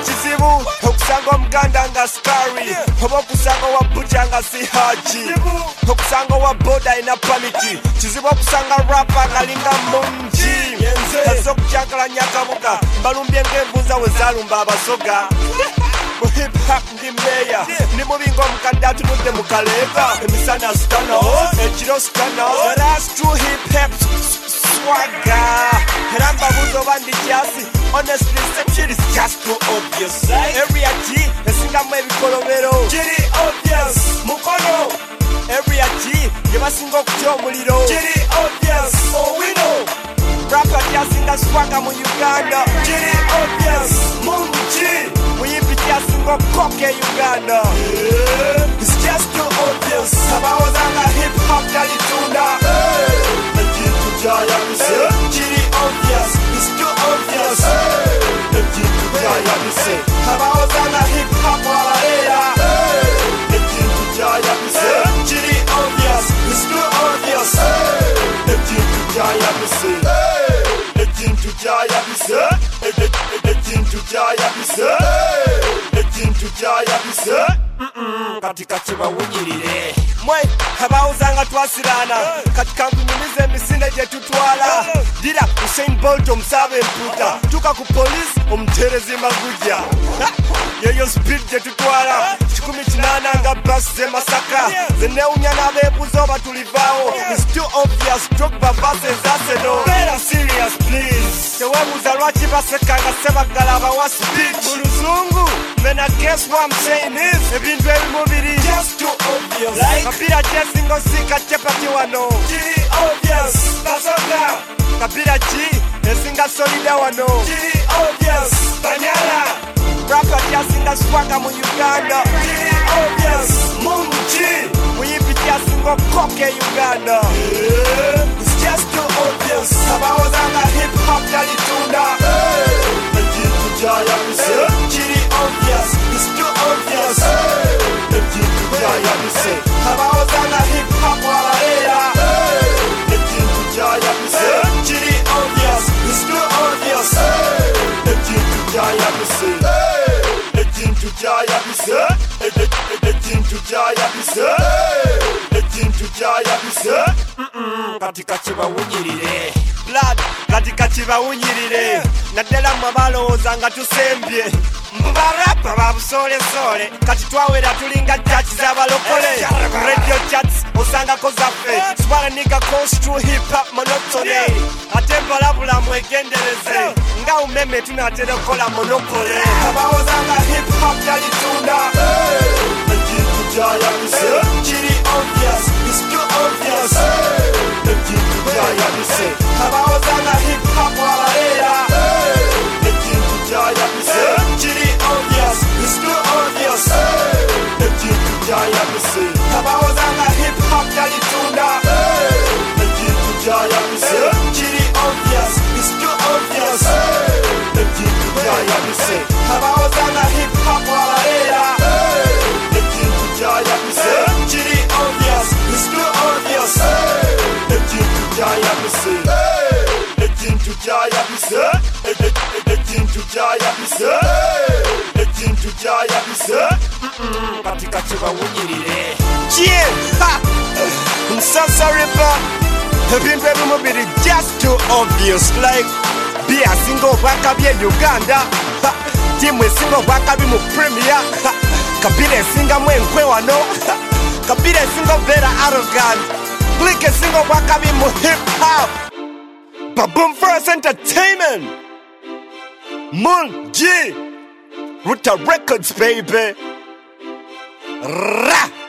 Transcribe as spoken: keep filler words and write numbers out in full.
kizibu okusanga omuganda nga skari oba okusanga wa butya nga si haji okusanga wa boda ina pamiti kizibu okusanga rapa ngalinga mungi aza okucyankalanya akabuga mbalumbye ng'envunza we zalumba abasoga mu hip hop ndi meya ndi mubinga omukadde atunudde mu kaleega emisana stana ekiro stana that's true hip hop swagger era mbabuuza oba ndi kyasi honestly some shit is just too obvious area G esingamu ebikolobero kiri obvious mukono area G gye basinga okutya omuliro kiri obvious owino rapper kyasinga swagger mu Uganda kiri obvious mungi muyimbi kyasinga okoka e Uganda it's just too obvious abawozanga hip hop talitunda ekintu kyayamise kiri obvious it's too obvious ekintu kyayamise abawozanga hip hop abalera ekintu kyayamise kiri obvious it's too obvious ekintu kyayamise ekintu kyayamise ekintu kyayamise ekintu kyayamise kati kati bawunyirire mwe abawuzanga twasirana kati kankunyumiza emisinde gye tutwala dira Usain Bolt omusaba emputa tuka ku polisi omuterezi magujja yeyo speed gye tutwala kikumi kinaana nga basi ze Masaka zenewunya n'abeebuza oba tulivaawo it's too obvious Drogba versus Arsenal better serious please teweebuuza lwaki basekanga sebagala abawa speech mu luzungu then I guess what I'm saying is ebintu ebimu biri just too obvious like kapira kyesinga osika chapati wano kiri obvious basoga kapira ki esinga solida wano kiri obvious banyala rapper kyasinga swagger mu Uganda kiri obvious mungi muyimbi kyasinga okoka e Uganda it's just too obvious abawozanga hip hop talitunda ekintu kyayamise kiri obvious it's too obvious ekintu kyayamise abawozanga hip hop abalera ekintu kyayamise kiri obvious it's too obvious ekintu kyayamise ekintu kyayamise ekintu kyayamise ekintu kyayamise kati kati bawunyirire blood kati kati bawunyirire naddala mwe balowooza nga tusembye mbarapa babusoolesole kati twawera tulinga judge z'abalokole radio chats osangako zaffe swalaniga coast true hip hop monotone ate mbalabula mwegendereze nga umeme tunatera okukola monopole abawozanga hip hop talitunda ekintu kyayamise kiri obvious it's too obvious ekintu kyayamise abawozanga hip hop abalera ekintu kyayamise kiri obvious it's too obvious ekintu kyayamise abawozanga hip hop talitunda ekintu kyayamise kiri obvious it's too obvious ekintu kyayamise abawozanga hip hop abalera ekintu kyayamise kiri obvious it's too obvious ekintu kyayamise ekintu kyayamise ekintu kyayamise ekintu kyayamise kati kati bawunyirire yeah I'm so sorry but ebintu ebimu biri just too obvious like bia singa obwakabi e Uganda timu esinga obwakabi mu Premier Kabila esingamu enkwe wano Kabila esinga obeera arrogant Click esinga obwakabi mu hip hop Baboom First Entertainment Mungi Ruta Records baby Ra